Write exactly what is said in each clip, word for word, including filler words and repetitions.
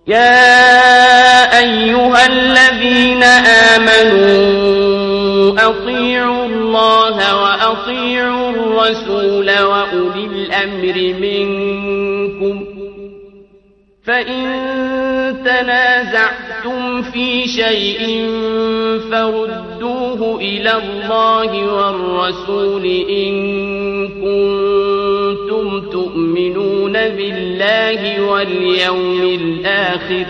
يا أيها الذين آمنوا أطيعوا الله وأطيعوا الرسول وأولي الأمر منكم فإن تنازعتم في شيء فردوه إلى الله والرسول إن كنتم تؤمنون بالله واليوم الآخر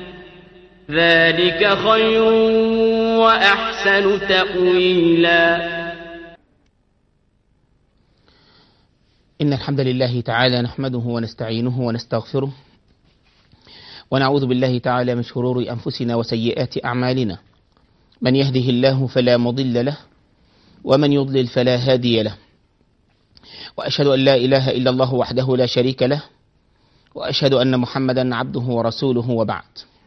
ذلك خير وأحسن تأويلا. إن الحمد لله تعالى نحمده ونستعينه ونستغفره ونعوذ بالله تعالى من شرور أنفسنا وسيئات أعمالنا، من يهده الله فلا مضل له ومن يضلل فلا هادي له، وأشهد أن لا إله إلا الله وحده لا شريك له، وأشهد أن محمدا عبده ورسوله، وبعد.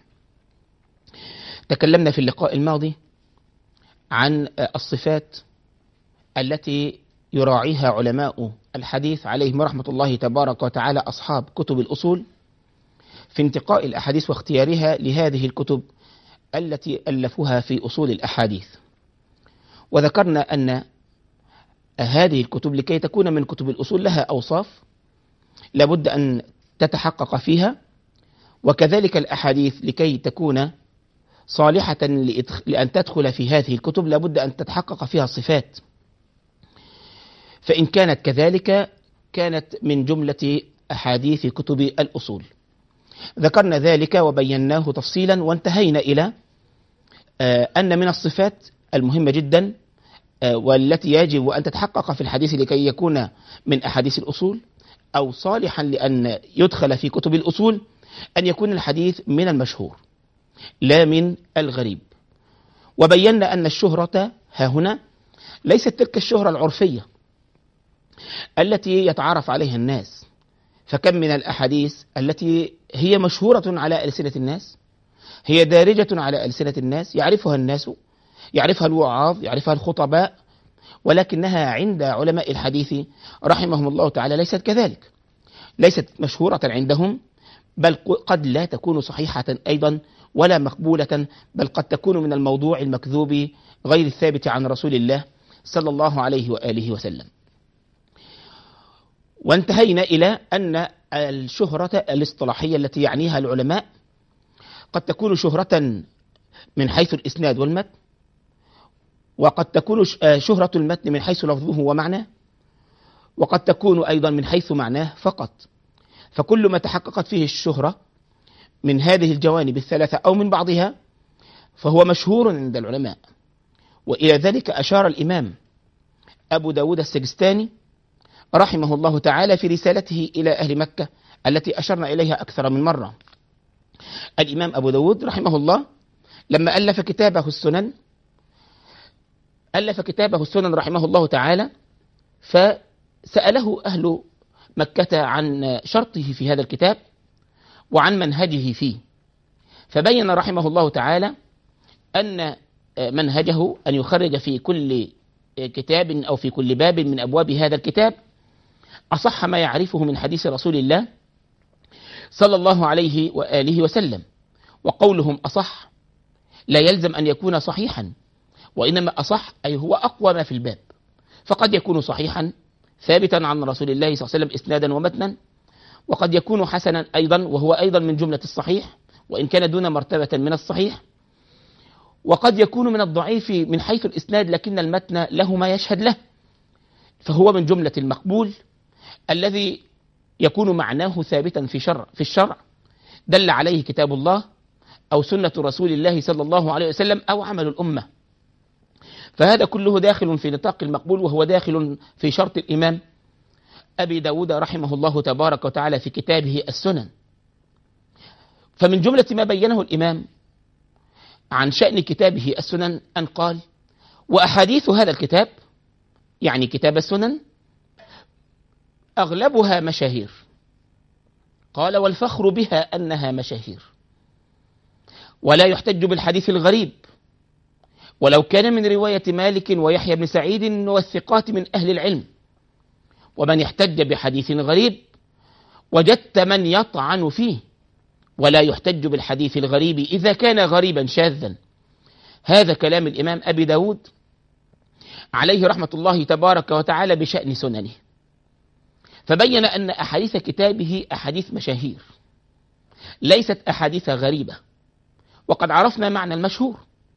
تكلمنا في اللقاء الماضي عن الصفات التي يراعيها علماء الحديث عليهم رحمة الله تبارك وتعالى أصحاب كتب الأصول في انتقاء الأحاديث واختيارها لهذه الكتب التي ألفوها في أصول الأحاديث. وذكرنا أن هذه الكتب لكي تكون من كتب الأصول لها أوصاف لابد أن تتحقق فيها، وكذلك الأحاديث لكي تكون صالحة لأن تدخل في هذه الكتب لابد أن تتحقق فيها صفات، فإن كانت كذلك كانت من جملة أحاديث كتب الأصول. ذكرنا ذلك وبيناه تفصيلا، وانتهينا إلى أن من الصفات المهمة جدا والتي يجب أن تتحقق في الحديث لكي يكون من أحاديث الأصول أو صالحا لأن يدخل في كتب الأصول أن يكون الحديث من المشهور لا من الغريب. وبينا أن الشهرة ها هنا ليست تلك الشهرة العرفية التي يتعارف عليها الناس، فكم من الأحاديث التي هي مشهورة على ألسنة الناس، هي دارجة على ألسنة الناس، يعرفها الناس، يعرفها الوعاظ، يعرفها الخطباء، ولكنها عند علماء الحديث رحمهم الله تعالى ليست كذلك، ليست مشهورة عندهم، بل قد لا تكون صحيحة أيضا ولا مقبولة، بل قد تكون من الموضوع المكذوب غير الثابت عن رسول الله صلى الله عليه وآله وسلم. وانتهينا إلى أن الشهرة الاصطلاحية التي يعنيها العلماء قد تكون شهرة من حيث الإسناد والمتن، وقد تكون شهرة المتن من حيث لفظه ومعناه، وقد تكون أيضا من حيث معناه فقط. فكل ما تحققت فيه الشهرة من هذه الجوانب الثلاثة أو من بعضها فهو مشهور عند العلماء. وإلى ذلك أشار الإمام أبو داود السجستاني رحمه الله تعالى في رسالته إلى أهل مكة التي أشرنا إليها أكثر من مرة. الإمام أبو داود رحمه الله لما ألف كتابه السنن ألف كتابه السنن رحمه الله تعالى، فسأله أهل مكة عن شرطه في هذا الكتاب وعن منهجه فيه، فبين رحمه الله تعالى أن منهجه أن يخرج في كل كتاب أو في كل باب من أبواب هذا الكتاب أصح ما يعرفه من حديث رسول الله صلى الله عليه وآله وسلم. وقولهم أصح لا يلزم أن يكون صحيحا، وإنما أصح أي هو أقوى ما في الباب، فقد يكون صحيحا ثابتا عن رسول الله صلى الله عليه وسلم إسنادا ومتنا، وقد يكون حسنا أيضا وهو أيضا من جملة الصحيح وإن كان دون مرتبة من الصحيح، وقد يكون من الضعيف من حيث الإسناد لكن المتن له ما يشهد له، فهو من جملة المقبول الذي يكون معناه ثابتا في شرع في الشرع دل عليه كتاب الله أو سنة رسول الله صلى الله عليه وسلم أو عمل الأمة. فهذا كله داخل في نطاق المقبول، وهو داخل في شرط الإمام أبي داود رحمه الله تبارك وتعالى في كتابه السنن. فمن جملة ما بينه الإمام عن شأن كتابه السنن أن قال: وأحاديث هذا الكتاب يعني كتاب السنن أغلبها مشاهير. قال: والفخر بها أنها مشاهير، ولا يحتج بالحديث الغريب ولو كان من رواية مالك ويحيى بن سعيد والثقات من أهل العلم. ومن احتج بحديث غريب وجدت من يطعن فيه ولا يحتج بالحديث الغريب إذا كان غريبا شاذا. هذا كلام الإمام أبي داود عليه رحمة الله تبارك وتعالى بشأن سننه، فبين أن أحاديث كتابه أحاديث مشاهير ليست أحاديث غريبة. وقد عرفنا معنى المشهور،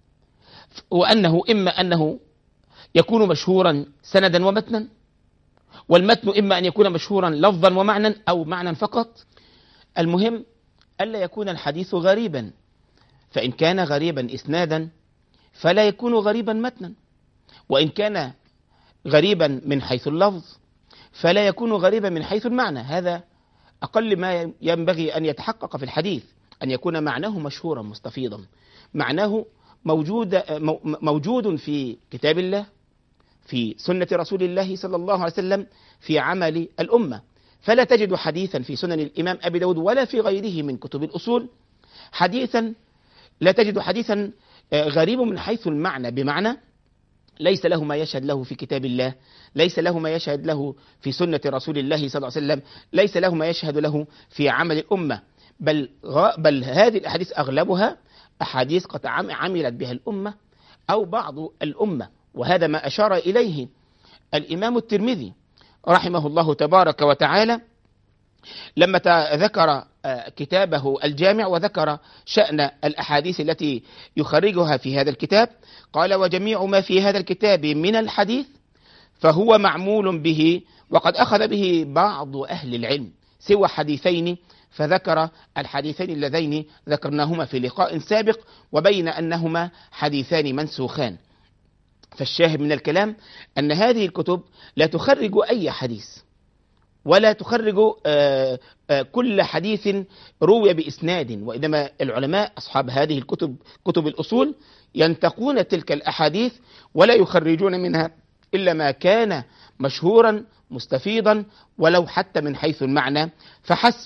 وأنه إما أنه يكون مشهورا سندا ومتنا، والمتن إما أن يكون مشهورا لفظا ومعنى أو معنى فقط. المهم ألا يكون الحديث غريبا، فإن كان غريبا إسنادا فلا يكون غريبا متنا، وإن كان غريبا من حيث اللفظ فلا يكون غريبا من حيث المعنى. هذا أقل ما ينبغي أن يتحقق في الحديث، أن يكون معناه مشهورا مستفيضا، معناه موجود موجود في كتاب الله، في سنة رسول الله صلى الله عليه وسلم، في عمل الأمة. فلا تجد حديثا في سنن الإمام أبي داود ولا في غيره من كتب الأصول حديثا لا تجد حديثا غريب من حيث المعنى، بمعنى ليس له ما يشهد له في كتاب الله، ليس له ما يشهد له في سنة رسول الله صلى الله عليه وسلم، ليس له ما يشهد له في عمل الأمة. بل, بل هذه الأحاديث أغلبها أحاديث قد عملت بها الأمة أو بعض الأمة، وهذا ما أشار إليه الإمام الترمذي رحمه الله تبارك وتعالى لما ذكر كتابه الجامع وذكر شأن الأحاديث التي يخرجها في هذا الكتاب. قال: وجميع ما في هذا الكتاب من الحديث فهو معمول به، وقد أخذ به بعض أهل العلم سوى حديثين، فذكر الحديثين اللذين ذكرناهما في لقاء سابق، وبين أنهما حديثان منسوخان. فالشاهد من الكلام أن هذه الكتب لا تخرج أي حديث، ولا تخرج آآ آآ كل حديث روي بإسناد، وإنما العلماء أصحاب هذه الكتب كتب الأصول ينتقون تلك الأحاديث ولا يخرجون منها إلا ما كان مشهورا مستفيضا ولو حتى من حيث المعنى فحسب.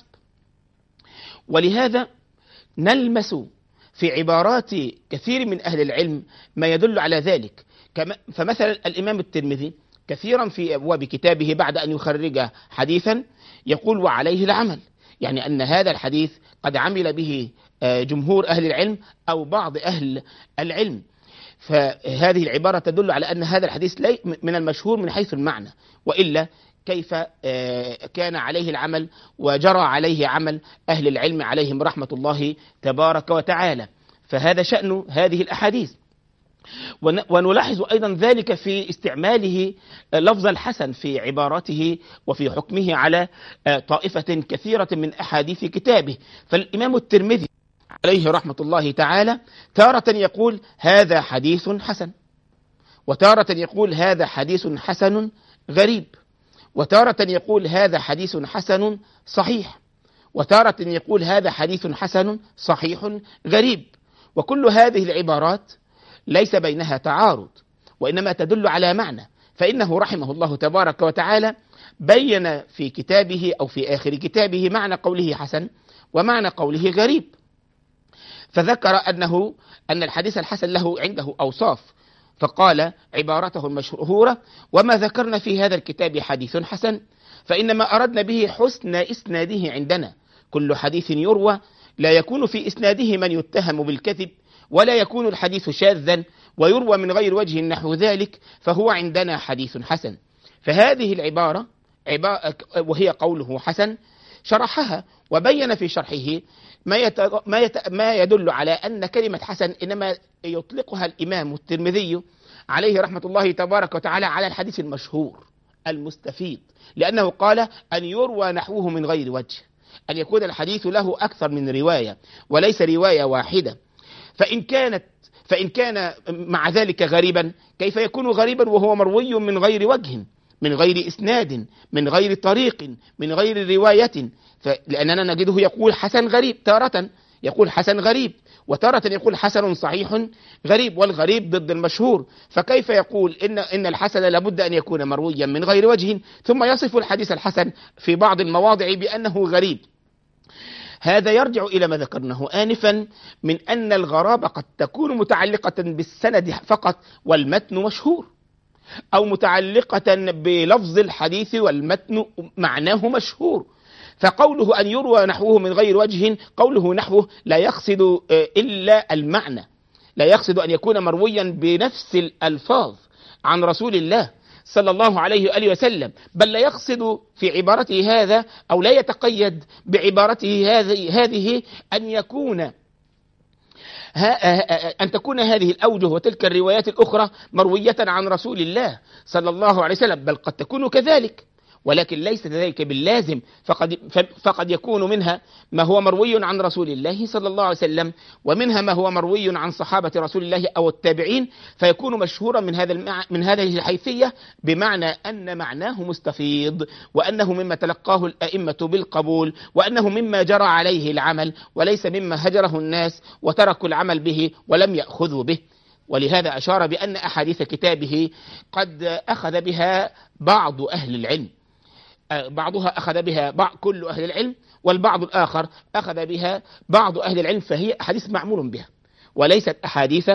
ولهذا نلمس في عبارات كثير من أهل العلم ما يدل على ذلك. فمثلا الإمام الترمذي كثيرا في أبواب كتابه بعد أن يخرج حديثا يقول: وعليه العمل، يعني أن هذا الحديث قد عمل به جمهور أهل العلم أو بعض أهل العلم. فهذه العبارة تدل على أن هذا الحديث ليس من المشهور من حيث المعنى، وإلا كيف كان عليه العمل وجرى عليه عمل أهل العلم عليهم رحمة الله تبارك وتعالى. فهذا شأن هذه الأحاديث. ونلاحظ أيضا ذلك في استعماله لفظ الحسن في عباراته وفي حكمه على طائفة كثيرة من أحاديث كتابه. فالإمام الترمذي عليه رحمة الله تعالى تارة يقول: هذا حديث حسن، وتارة يقول: هذا حديث حسن غريب، وتارة يقول: هذا حديث حسن صحيح، وتارة يقول: هذا حديث حسن صحيح غريب. وكل هذه العبارات ليس بينها تعارض، وإنما تدل على معنى. فإنه رحمه الله تبارك وتعالى بين في كتابه أو في آخر كتابه معنى قوله حسن ومعنى قوله غريب، فذكر أنه أن الحديث الحسن له عنده أوصاف، فقال عبارته المشهورة: وما ذكرنا في هذا الكتاب حديث حسن فإنما أردنا به حسن إسناده عندنا. كل حديث يروى لا يكون في إسناده من يتهم بالكذب، ولا يكون الحديث شاذا ويروى من غير وجه نحو ذلك، فهو عندنا حديث حسن. فهذه العبارة وهي قوله حسن شرحها وبين في شرحه ما, يت... ما, يت... ما يدل على أن كلمة حسن إنما يطلقها الإمام الترمذي عليه رحمة الله تبارك وتعالى على الحديث المشهور المستفيض، لأنه قال أن يروى نحوه من غير وجه، أن يكون الحديث له أكثر من رواية وليس رواية واحدة. فإن كانت فإن كان مع ذلك غريبا، كيف يكون غريبا وهو مروي من غير وجه، من غير إسناد، من غير طريق، من غير رواية؟ لأننا نجده يقول حسن غريب، تارة يقول حسن غريب، وتارة يقول حسن صحيح غريب، والغريب ضد المشهور. فكيف يقول إن إن الحسن لابد أن يكون مرويا من غير وجه، ثم يصف الحديث الحسن في بعض المواضع بأنه غريب؟ هذا يرجع إلى ما ذكرناه آنفا من أن الغرابة قد تكون متعلقة بالسند فقط والمتن مشهور، أو متعلقة بلفظ الحديث والمتن معناه مشهور. فقوله أن يروى نحوه من غير وجه، قوله نحوه لا يقصد إلا المعنى، لا يقصد أن يكون مرويا بنفس الألفاظ عن رسول الله صلى الله عليه وآله وسلم، بل لا يقصد في عبارته هذا أو لا يتقيد بعبارته هذه هذه أن يكون أن تكون هذه الأوجه وتلك الروايات الأخرى مروية عن رسول الله صلى الله عليه وسلم، بل قد تكون كذلك، ولكن ليس ذلك باللازم، فقد, فقد يكون منها ما هو مروي عن رسول الله صلى الله عليه وسلم، ومنها ما هو مروي عن صحابة رسول الله أو التابعين، فيكون مشهورا من هذا المع... من هذه الحيثية، بمعنى أن معناه مستفيض، وأنه مما تلقاه الأئمة بالقبول، وأنه مما جرى عليه العمل، وليس مما هجره الناس وتركوا العمل به ولم يأخذوا به. ولهذا أشار بأن أحاديث كتابه قد أخذ بها بعض أهل العلم، بعضها أخذ بها بعض كل أهل العلم، والبعض الآخر أخذ بها بعض أهل العلم، فهي أحاديث معمول بها وليست أحاديث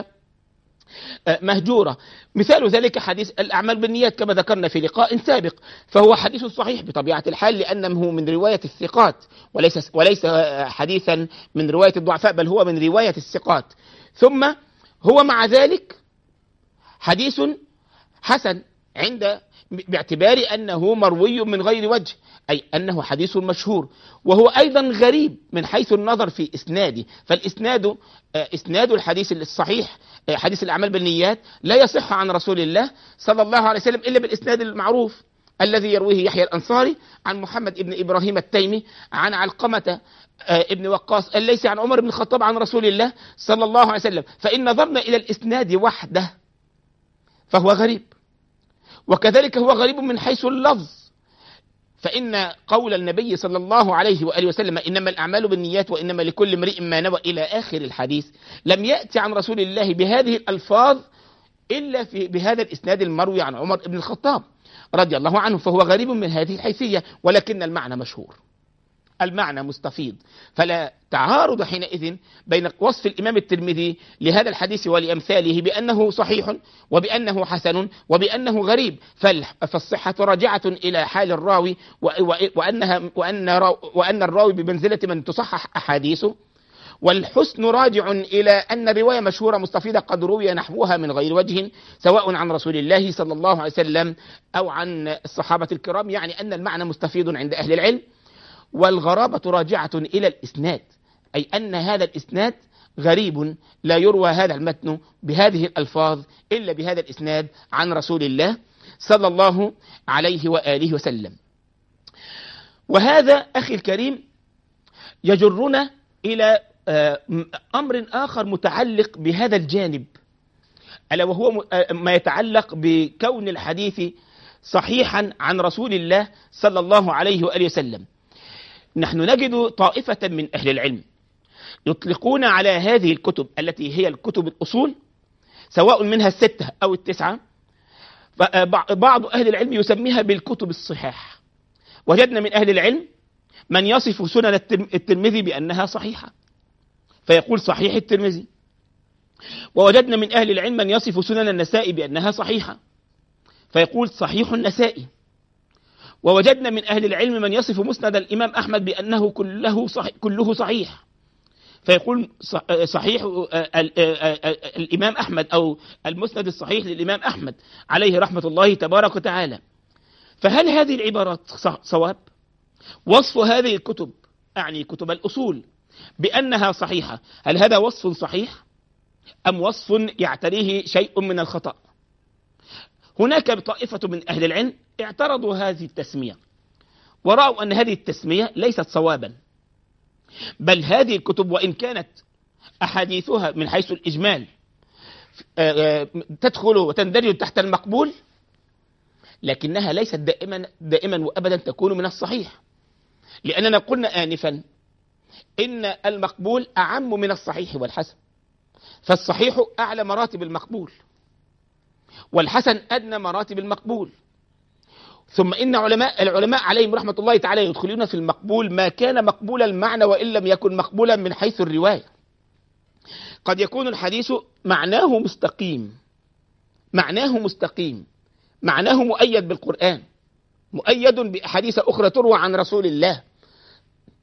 مهجورة. مثال ذلك حديث الأعمال بالنيات كما ذكرنا في لقاء سابق، فهو حديث صحيح بطبيعة الحال لأنه من رواية الثقات، وليس وليس حديثا من رواية الضعفاء، بل هو من رواية الثقات. ثم هو مع ذلك حديث حسن عند باعتبار أنه مروي من غير وجه، أي أنه حديث مشهور، وهو أيضا غريب من حيث النظر في إسناده، فالإسناد إسناد الحديث الصحيح حديث الأعمال بالنيات لا يصح عن رسول الله صلى الله عليه وسلم إلا بالإسناد المعروف الذي يرويه يحيى الأنصاري عن محمد ابن إبراهيم التيمي عن علقمة ابن وقاص الليثي عن عمر بن الخطاب عن رسول الله صلى الله عليه وسلم. فإن نظرنا إلى الإسناد وحده فهو غريب، وكذلك هو غريب من حيث اللفظ، فإن قول النبي صلى الله عليه وآله وسلم إنما الأعمال بالنيات وإنما لكل امرئ ما نوى إلى آخر الحديث لم يأتي عن رسول الله بهذه الألفاظ إلا في بهذا الإسناد المروي عن عمر بن الخطاب رضي الله عنه، فهو غريب من هذه الحيثية، ولكن المعنى مشهور، المعنى مستفيض، فلا تعارض حينئذ بين وصف الإمام الترمذي لهذا الحديث ولأمثاله بأنه صحيح وبأنه حسن وبأنه غريب، فالصحة راجعة إلى حال الراوي، وأنها وأن وأن الراوي بمنزلة من تصحح أحاديثه، والحسن راجع إلى أن الرواية مشهورة مستفيضة قد روي نحوها من غير وجه سواء عن رسول الله صلى الله عليه وسلم أو عن الصحابة الكرام، يعني أن المعنى مستفيض عند أهل العلم. والغرابة راجعة إلى الإسناد، أي أن هذا الإسناد غريب، لا يروى هذا المتن بهذه الألفاظ إلا بهذا الإسناد عن رسول الله صلى الله عليه وآله وسلم. وهذا أخي الكريم يجرنا إلى أمر آخر متعلق بهذا الجانب، ألا وهو ما يتعلق بكون الحديث صحيحا عن رسول الله صلى الله عليه وآله وسلم. نحن نجد طائفة من أهل العلم يطلقون على هذه الكتب التي هي الكتب الأصول سواء منها الستة أو التسعة، بعض أهل العلم يسميها بالكتب الصحاح. وجدنا من أهل العلم من يصف سنن الترمذي بأنها صحيحة فيقول صحيح الترمذي، ووجدنا من أهل العلم من يصف سنن النسائي بأنها صحيحة فيقول صحيح النسائي، ووجدنا من أهل العلم من يصف مسند الإمام أحمد بأنه كله صحيح, كله صحيح فيقول صحيح الإمام أحمد أو المسند الصحيح للإمام أحمد عليه رحمة الله تبارك وتعالى. فهل هذه العبارات صواب؟ وصف هذه الكتب أعني كتب الأصول بأنها صحيحة، هل هذا وصف صحيح أم وصف يعتريه شيء من الخطأ؟ هناك طائفة من أهل العلم اعترضوا هذه التسمية ورأوا أن هذه التسمية ليست صوابا، بل هذه الكتب وإن كانت أحاديثها من حيث الإجمال تدخل وتندرج تحت المقبول، لكنها ليست دائما دائما وأبدا تكون من الصحيح، لأننا قلنا آنفا إن المقبول أعم من الصحيح والحسن، فالصحيح أعلى مراتب المقبول والحسن أدنى مراتب المقبول. ثم إن علماء العلماء عليهم رحمة الله تعالى يدخلون في المقبول ما كان مقبول المعنى وإن لم يكن مقبولا من حيث الرواية. قد يكون الحديث معناه مستقيم معناه مستقيم معناه مؤيد بالقرآن، مؤيد بأحاديث أخرى تروى عن رسول الله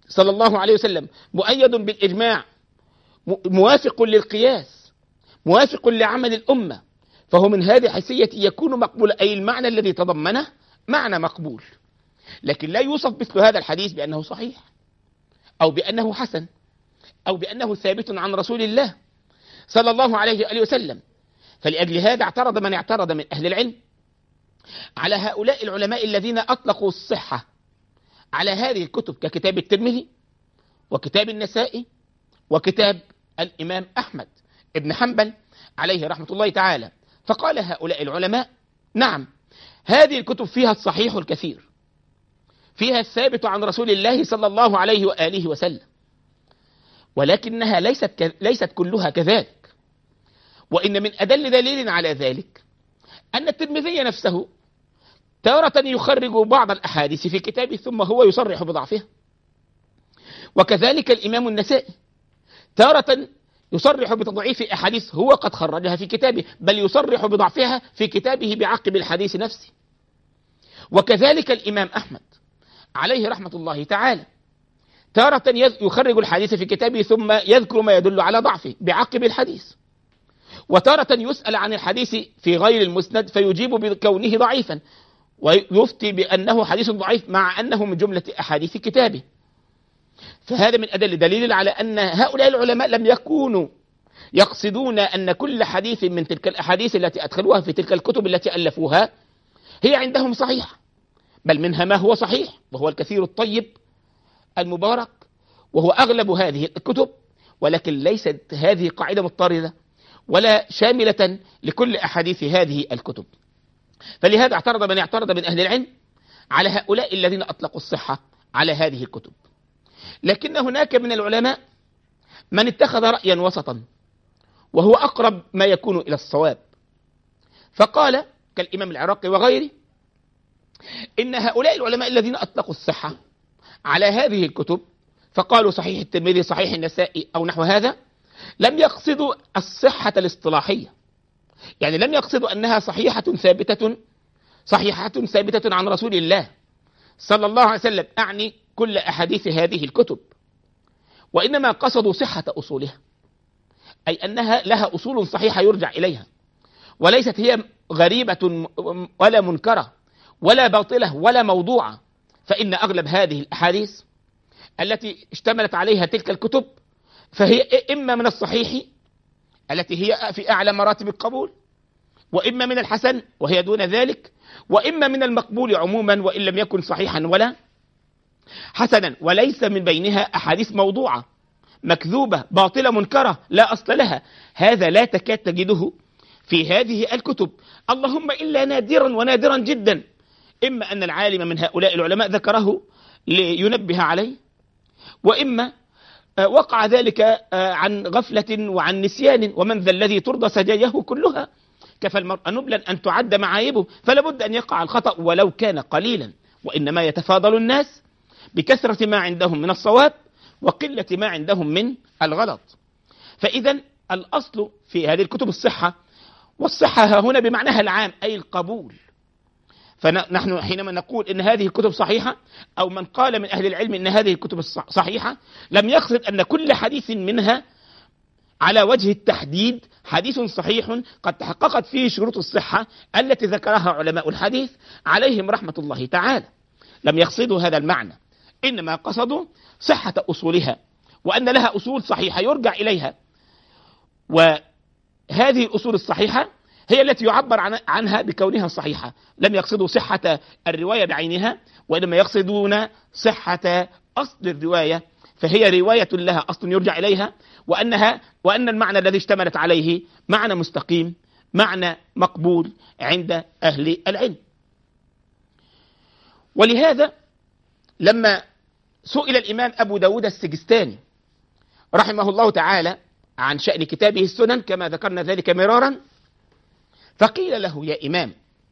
صلى الله عليه وسلم مؤيد بالإجماع، موافق للقياس، موافق لعمل الأمة، فهو من هذه الحيثية يكون مقبول، أي المعنى الذي تضمنه معنى مقبول. لكن لا يوصف مثل هذا الحديث بأنه صحيح أو بأنه حسن أو بأنه ثابت عن رسول الله صلى الله عليه وآله وسلم. فلأجل هذا اعترض من اعترض من أهل العلم على هؤلاء العلماء الذين أطلقوا الصحة على هذه الكتب ككتاب الترمذي وكتاب النسائي وكتاب الإمام أحمد ابن حنبل عليه رحمة الله تعالى. فقال هؤلاء العلماء: نعم، هذه الكتب فيها الصحيح الكثير، فيها الثابت عن رسول الله صلى الله عليه وآله وسلم، ولكنها ليست ليست كلها كذلك. وإن من أدل دليل على ذلك أن الترمذي نفسه تارة يخرج بعض الأحاديث في كتابه ثم هو يصرح بضعفها، وكذلك الإمام النسائي تارة يصرح بتضعيف أحاديث هو قد خرجها في كتابه، بل يصرح بضعفها في كتابه بعقب الحديث نفسه. وكذلك الإمام أحمد عليه رحمة الله تعالى تارة يخرج الحديث في كتابه ثم يذكر ما يدل على ضعفه بعقب الحديث، وتارة يسأل عن الحديث في غير المسند فيجيب بكونه ضعيفا ويفتي بأنه حديث ضعيف مع أنه من جملة أحاديث كتابه. فهذا من أدل دليل على أن هؤلاء العلماء لم يكونوا يقصدون أن كل حديث من تلك الأحاديث التي أدخلوها في تلك الكتب التي ألفوها هي عندهم صحيحة، بل منها ما هو صحيح وهو الكثير الطيب المبارك وهو أغلب هذه الكتب، ولكن ليست هذه قاعدة مضطردة ولا شاملة لكل أحاديث هذه الكتب. فلهذا اعترض من اعترض من أهل العلم على هؤلاء الذين أطلقوا الصحة على هذه الكتب. لكن هناك من العلماء من اتخذ رأيا وسطا وهو أقرب ما يكون إلى الصواب، فقال كالإمام العراقي وغيره إن هؤلاء العلماء الذين أطلقوا الصحة على هذه الكتب فقالوا صحيح الترمذي صحيح النسائي أو نحو هذا، لم يقصدوا الصحة الاصطلاحية، يعني لم يقصدوا أنها صحيحة ثابتة صحيحة ثابتة عن رسول الله صلى الله عليه وسلم، أعني كل أحاديث هذه الكتب، وإنما قصدوا صحة أصولها، أي أنها لها أصول صحيحة يرجع إليها، وليست هي غريبة ولا منكرة ولا باطلة ولا موضوعة. فإن أغلب هذه الأحاديث التي اشتملت عليها تلك الكتب فهي إما من الصحيح التي هي في أعلى مراتب القبول، وإما من الحسن وهي دون ذلك، وإما من المقبول عموما وإن لم يكن صحيحا ولا حسنا، وليس من بينها أحاديث موضوعة مكذوبة باطلة منكرة لا أصل لها. هذا لا تكاد تجده في هذه الكتب، اللهم إلا نادرا ونادرا جدا، إما أن العالم من هؤلاء العلماء ذكره لينبه عليه، وإما وقع ذلك عن غفلة وعن نسيان، ومن ذا الذي ترضى سجاياه كلها، كفى المرء نبلا أن تعد معايبه، فلا بد أن يقع الخطأ ولو كان قليلا، وإنما يتفاضل الناس بكثرة ما عندهم من الصواب وقلة ما عندهم من الغلط. فإذا الأصل في هذه الكتب الصحة، والصحة هنا بمعناها العام أي القبول. فنحن حينما نقول إن هذه الكتب صحيحة، أو من قال من أهل العلم إن هذه الكتب صحيحة، لم يقصد أن كل حديث منها على وجه التحديد حديث صحيح قد تحققت فيه شروط الصحة التي ذكرها علماء الحديث عليهم رحمة الله تعالى. لم يقصدوا هذا المعنى، إنما قصدوا صحة أصولها، وأن لها أصول صحيحة يرجع إليها، وهذه الأصول الصحيحة هي التي يعبر عنها بكونها صحيحة. لم يقصدوا صحة الرواية بعينها، وإنما يقصدون صحة أصل الرواية، فهي رواية لها أصل يرجع إليها، وأنها وأن المعنى الذي اشتملت عليه معنى مستقيم، معنى مقبول عند أهل العلم. ولهذا لما سئل الإمام أبو داود السجستاني رحمه الله تعالى عن شأن كتابه السنن كما ذكرنا ذلك مرارا، فقيل له: يا إمام،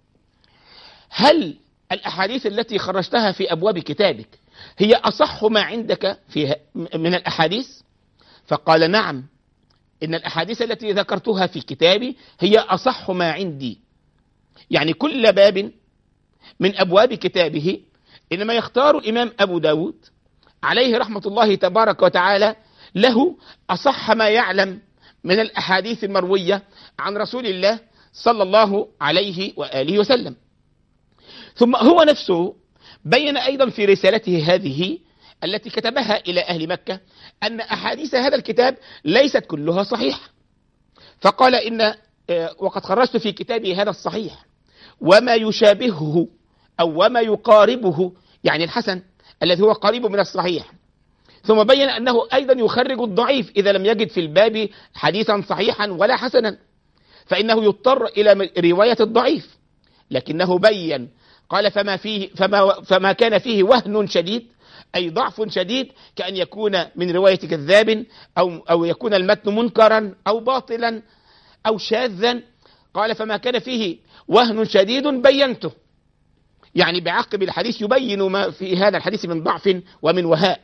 هل الأحاديث التي خرجتها في أبواب كتابك هي أصح ما عندك في من الأحاديث؟ فقال: نعم، إن الأحاديث التي ذكرتها في كتابي هي أصح ما عندي. يعني كل باب من أبواب كتابه إنما يختار الإمام أبو داود عليه رحمة الله تبارك وتعالى له أصح ما يعلم من الأحاديث المروية عن رسول الله صلى الله عليه وآله وسلم. ثم هو نفسه بين أيضا في رسالته هذه التي كتبها إلى أهل مكة أن أحاديث هذا الكتاب ليست كلها صحيحة، فقال إن وقد خرجت في كتابي هذا الصحيح وما يشابهه أو وما يقاربه، يعني الحسن الذي هو قريب من الصحيح. ثم بين أنه أيضا يخرج الضعيف إذا لم يجد في الباب حديثا صحيحا ولا حسنا، فإنه يضطر إلى رواية الضعيف. لكنه بين قال فما, فيه فما, فما كان فيه وهن شديد أي ضعف شديد كأن يكون من رواية كذاب أو, أو يكون المتن منكرا أو باطلا أو شاذا، قال فما كان فيه وهن شديد بينته، يعني بعقب الحديث يبين ما في هذا الحديث من ضعف ومن وهاء.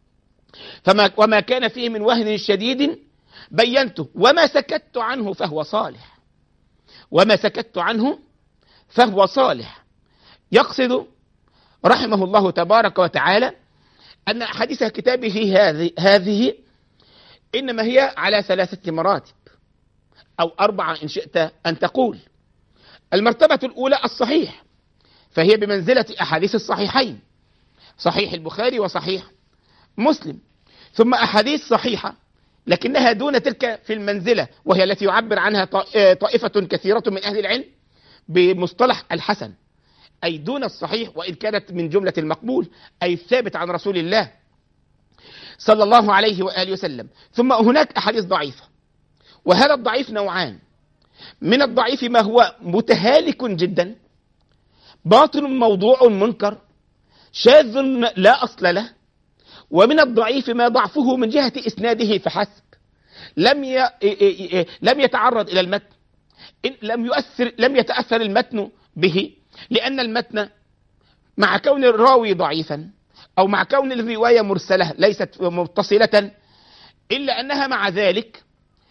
فما وما كان فيه من وهن شديد بينته، وما سكت عنه فهو صالح، وما سكت عنه فهو صالح. يقصد رحمه الله تبارك وتعالى أن أحاديث كتابه هذه هذه إنما هي على ثلاثة مراتب أو أربعة إن شئت أن تقول. المرتبة الأولى الصحيح، فهي بمنزلة أحاديث الصحيحين، صحيح البخاري وصحيح مسلم. ثم أحاديث صحيحة لكنها دون تلك في المنزلة، وهي التي يعبر عنها طائفة كثيرة من أهل العلم بمصطلح الحسن، أي دون الصحيح وإن كانت من جملة المقبول، أي الثابت عن رسول الله صلى الله عليه وآله وسلم. ثم هناك أحاديث ضعيفة، وهذا الضعيف نوعان: من الضعيف ما هو متهالك جدا، باطل موضوع منكر شاذ لا أصل له، ومن الضعيف ما ضعفه من جهة إسناده فحسب، لم ي... لم يتعرض إلى المتن، لم يؤثر لم يتأثر المتن به، لأن المتن مع كون الراوي ضعيفا أو مع كون الرواية مرسلة ليست متصلة، إلا أنها مع ذلك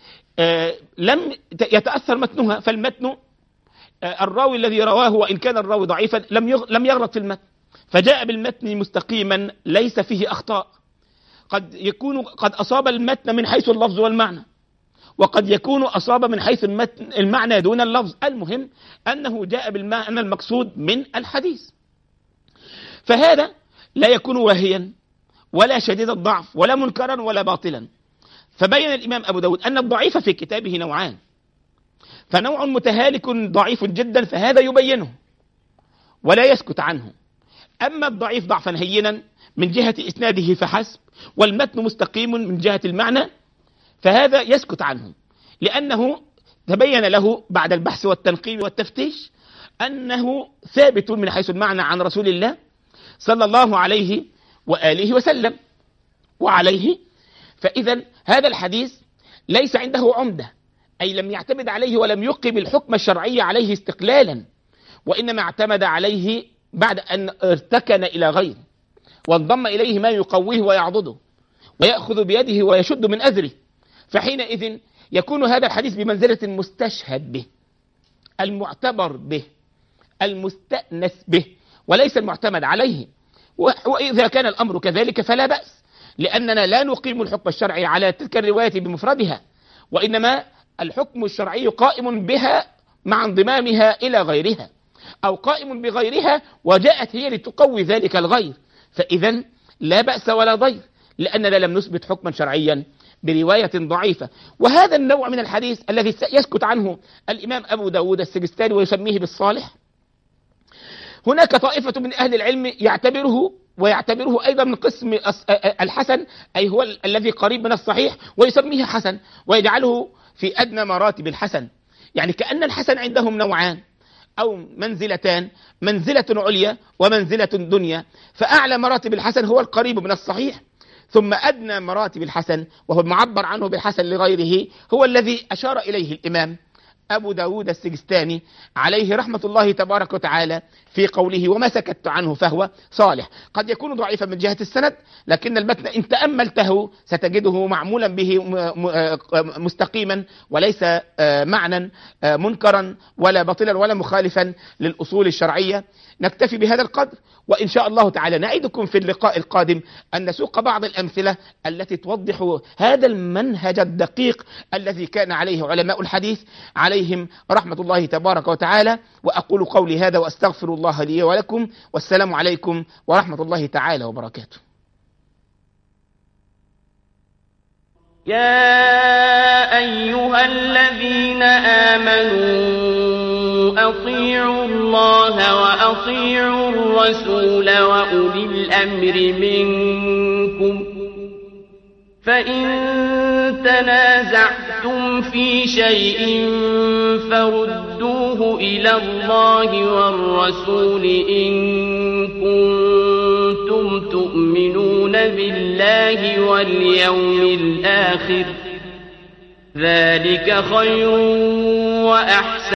لم يتأثر متنها، فالمتن الراوي الذي رواه وإن كان الراوي ضعيفا لم لم يغلط في المتن، فجاء بالمتن مستقيما ليس فيه أخطاء. قد يكون قد أصاب المتن من حيث اللفظ والمعنى، وقد يكون أصاب من حيث المتن المعنى دون اللفظ، المهم أنه جاء بالمعنى المقصود من الحديث. فهذا لا يكون واهيا ولا شديد الضعف ولا منكرا ولا باطلا. فبين الإمام أبو داود أن الضعيف في كتابه نوعان، فنوع متهالك ضعيف جدا فهذا يبينه ولا يسكت عنه، أما الضعيف ضعفا هينا من جهة إسناده فحسب والمتن مستقيم من جهة المعنى فهذا يسكت عنه، لأنه تبين له بعد البحث والتنقيب والتفتيش أنه ثابت من حيث المعنى عن رسول الله صلى الله عليه وآله وسلم وعليه. فإذا هذا الحديث ليس عنده عمدة، أي لم يعتمد عليه ولم يقم الحكم الشرعي عليه استقلالا، وإنما اعتمد عليه بعد أن ارتكن إلى غيره وانضم إليه ما يقويه ويعضده ويأخذ بيده ويشد من أذره، فحينئذ يكون هذا الحديث بمنزلة المستشهد به، المعتبر به، المستأنس به، وليس المعتمد عليه. وإذا كان الأمر كذلك فلا بأس، لأننا لا نقيم الحكم الشرعي على تلك الرواية بمفردها، وإنما الحكم الشرعي قائم بها مع انضمامها إلى غيرها، أو قائم بغيرها وجاءت هي لتقوي ذلك الغير، فإذا لا بأس ولا ضير، لأننا لم نثبت حكما شرعيا برواية ضعيفة. وهذا النوع من الحديث الذي يسكت عنه الإمام أبو داود السجستاني ويسميه بالصالح، هناك طائفة من أهل العلم يعتبره ويعتبره أيضا من قسم الحسن، أي هو الذي قريب من الصحيح، ويسميه حسن ويجعله في أدنى مراتب الحسن، يعني كأن الحسن عندهم نوعان أو منزلتان، منزلة عليا ومنزلة دنيا، فأعلى مراتب الحسن هو القريب من الصحيح، ثم أدنى مراتب الحسن وهو المعبر عنه بالحسن لغيره هو الذي أشار إليه الإمام أبو داود السجستاني عليه رحمة الله تبارك وتعالى في قوله وما سكت عنه فهو صالح. قد يكون ضعيفا من جهة السند، لكن المتن إن تأملته ستجده معمولا به مستقيما، وليس معنى منكرا ولا باطلا ولا مخالفا للأصول الشرعية. نكتفي بهذا القدر، وإن شاء الله تعالى نعدكم في اللقاء القادم أن نسوق بعض الأمثلة التي توضح هذا المنهج الدقيق الذي كان عليه علماء الحديث عليهم رحمة الله تبارك وتعالى. وأقول قولي هذا وأستغفر الله لي ولكم، والسلام عليكم ورحمة الله تعالى وبركاته. يا أيها الذين آمنوا أطيعوا الله وأطيعوا الرسول وأولي الأمر منكم، فإن تنازعتم في شيء فردوه إلى الله والرسول إن كنتم تؤمنون بالله واليوم الآخر، ذلك خير وأحسن